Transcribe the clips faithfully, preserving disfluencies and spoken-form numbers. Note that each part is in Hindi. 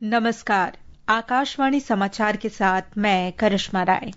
नमस्कार, आकाशवाणी समाचार के साथ मैं करिश्मा राय।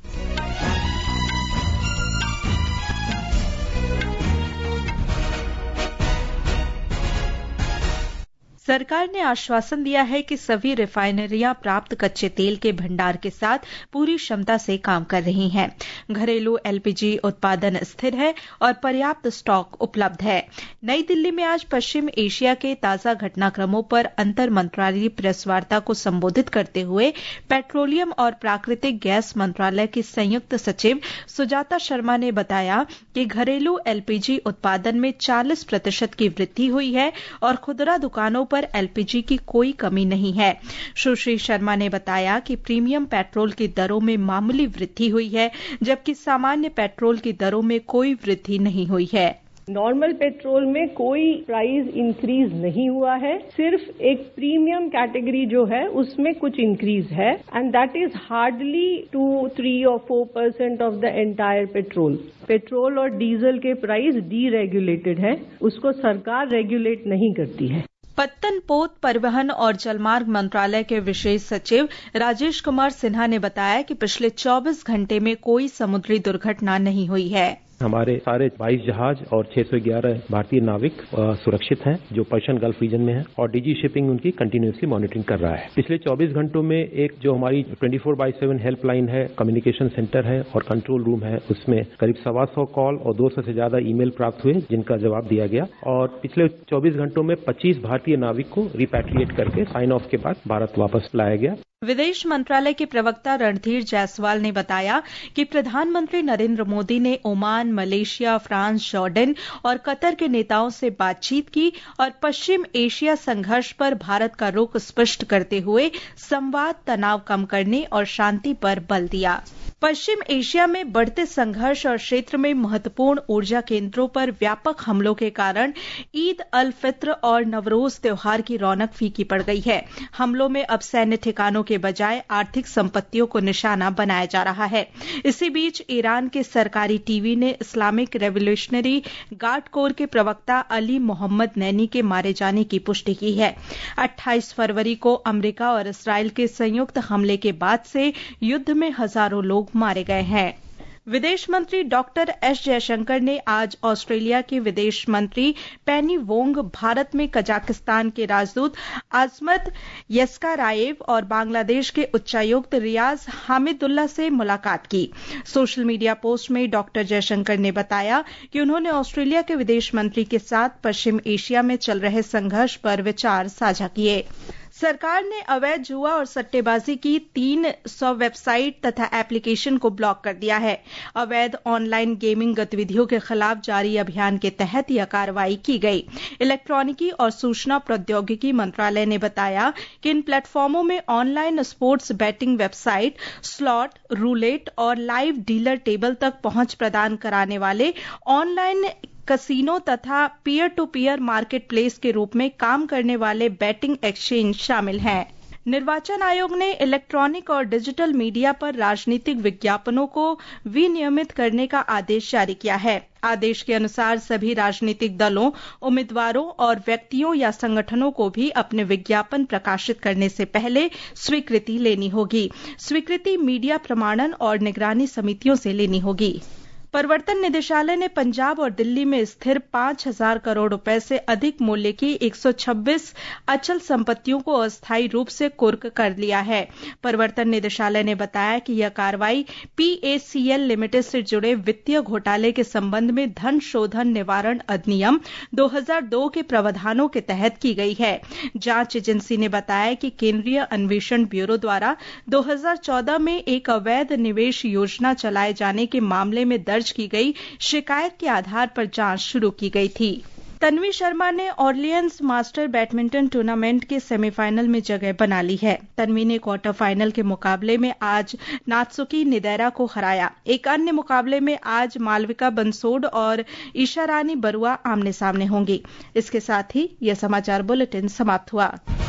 सरकार ने आश्वासन दिया है कि सभी रिफाइनरियां प्राप्त कच्चे तेल के भंडार के साथ पूरी क्षमता से काम कर रही हैं। घरेलू एलपीजी उत्पादन स्थिर है और पर्याप्त स्टॉक उपलब्ध है। नई दिल्ली में आज पश्चिम एशिया के ताजा घटनाक्रमों पर अंतर मंत्रालयीय प्रेस वार्ता को संबोधित करते हुए पेट्रोलियम और प्राकृतिक गैस मंत्रालय की संयुक्त सचिव सुजाता शर्मा ने बताया कि घरेलू एलपीजी उत्पादन में चालीस प्रतिशत की वृद्धि हुई है और खुदरा दुकानों पर एलपीजी की कोई कमी नहीं है। सुश्री शर्मा ने बताया कि प्रीमियम पेट्रोल की दरों में मामूली वृद्धि हुई है, जबकि सामान्य पेट्रोल की दरों में कोई वृद्धि नहीं हुई है। नॉर्मल पेट्रोल में कोई प्राइस इंक्रीज नहीं हुआ है, सिर्फ एक प्रीमियम कैटेगरी जो है उसमें कुछ इंक्रीज है and that is hardly two three और four percent of the entire petrol. Petrol और डीजल के प्राइस डीरेगुलेटेड है, उसको सरकार रेगुलेट नहीं करती है। पत्तन पोत परिवहन और जलमार्ग मंत्रालय के विशेष सचिव राजेश कुमार सिन्हा ने बताया कि पिछले चौबीस घंटे में कोई समुद्री दुर्घटना नहीं हुई है। हमारे सारे बाईस जहाज और छह सौ ग्यारह भारतीय नाविक सुरक्षित हैं जो पर्शियन गल्फ रीजन में है और डीजी शिपिंग उनकी कंटिन्यूसली मॉनिटरिंग कर रहा है। पिछले चौबीस घंटों में एक जो हमारी चौबीस बाई सात हेल्पलाइन है, कम्युनिकेशन सेंटर है और कंट्रोल रूम है, उसमें करीब सवा सौ कॉल और दो सौ से ज्यादा ईमेल प्राप्त हुए जिनका जवाब दिया गया और पिछले चौबीस घंटों में पच्चीस भारतीय नाविक को रिपैट्रिएट करके साइन ऑफ के बाद भारत वापस लाया गया। विदेश मंत्रालय के प्रवक्ता रणधीर जायसवाल ने बताया कि प्रधानमंत्री नरेंद्र मोदी ने ओमान, मलेशिया, फ्रांस, जॉर्डन और कतर के नेताओं से बातचीत की और पश्चिम एशिया संघर्ष पर भारत का रुख स्पष्ट करते हुए संवाद, तनाव कम करने और शांति पर बल दिया। पश्चिम एशिया में बढ़ते संघर्ष और क्षेत्र में महत्वपूर्ण ऊर्जा केंद्रों पर व्यापक हमलों के कारण ईद अल फित्र और नवरोज त्योहार की रौनक फीकी पड़ गई है। हमलों में अब सैन्य ठिकानों के बजाय आर्थिक संपत्तियों को निशाना बनाया जा रहा है। इसी बीच ईरान के सरकारी टीवी ने इस्लामिक रेवोल्यूशनरी गार्ड कोर के प्रवक्ता अली मोहम्मद नैनी के मारे जाने की पुष्टि की है। अट्ठाईस फरवरी को अमेरिका और इस्राइल के संयुक्त हमले के बाद से युद्ध में हजारों लोग मारे गए हैं। विदेश मंत्री डॉक्टर एस जयशंकर ने आज ऑस्ट्रेलिया के विदेश मंत्री पेनी वोंग, भारत में कजाकिस्तान के राजदूत आजमत यस्कारायेव और बांग्लादेश के उच्चायुक्त रियाज हामिदुल्ला से मुलाकात की। सोशल मीडिया पोस्ट में डॉक्टर जयशंकर ने बताया कि उन्होंने ऑस्ट्रेलिया के विदेश मंत्री के साथ पश्चिम एशिया में चल रहे संघर्ष पर विचार साझा किए। सरकार ने अवैध जुआ और सट्टेबाजी की तीन सौ वेबसाइट तथा एप्लीकेशन को ब्लॉक कर दिया है। अवैध ऑनलाइन गेमिंग गतिविधियों के खिलाफ जारी अभियान के तहत यह कार्रवाई की गई। इलेक्ट्रॉनिकी और सूचना प्रौद्योगिकी मंत्रालय ने बताया कि इन प्लेटफॉर्मों में online sports betting website, slot, roulette और लाइव डीलर टेबल तक पहुंच प्रदान कराने वाले ऑनलाइन कसिनो तथा peer to peer market place के रूप में काम करने वाले बैटिंग एक्सचेंज शामिल हैं। निर्वाचन आयोग ने इलेक्ट्रॉनिक और डिजिटल मीडिया पर राजनीतिक विज्ञापनों को विनियमित करने का आदेश जारी किया है। आदेश के अनुसार सभी राजनीतिक दलों, उम्मीदवारों और व्यक्तियों या संगठनों को भी अपने विज्ञापन प्रकाशित करने से पहले स्वीकृति लेनी होगी। स्वीकृति मीडिया प्रमाणन और निगरानी समितियों से लेनी होगी। प्रवर्तन निदेशालय ने पंजाब और दिल्ली में स्थिर पांच हजार करोड़ रुपए से अधिक मूल्य की एक सौ छब्बीस अचल संपत्तियों को अस्थायी रूप से कुर्क कर लिया है। प्रवर्तन निदेशालय ने बताया कि यह कार्रवाई पीएसीएल लिमिटेड से जुड़े वित्तीय घोटाले के संबंध में धन शोधन निवारण अधिनियम दो हज़ार दो के प्रावधानों के तहत की गई है। जांच एजेंसी ने बताया कि केंद्रीय अन्वेषण ब्यूरो द्वारा दो हज़ार चौदह में एक अवैध निवेश योजना चलाए जाने के मामले में दर्ज की गई शिकायत के आधार पर जांच शुरू की गई थी। तन्वी शर्मा ने ऑरलियंस मास्टर बैडमिंटन टूर्नामेंट के सेमीफाइनल में जगह बना ली है। तन्वी ने क्वार्टर फाइनल के मुकाबले में आज नात्सुकी निदेरा को हराया। एक अन्य मुकाबले में आज मालविका बंसोड और ईशा रानी बरुआ आमने सामने होंगी। इसके साथ ही यह समाचार बुलेटिन समाप्त हुआ।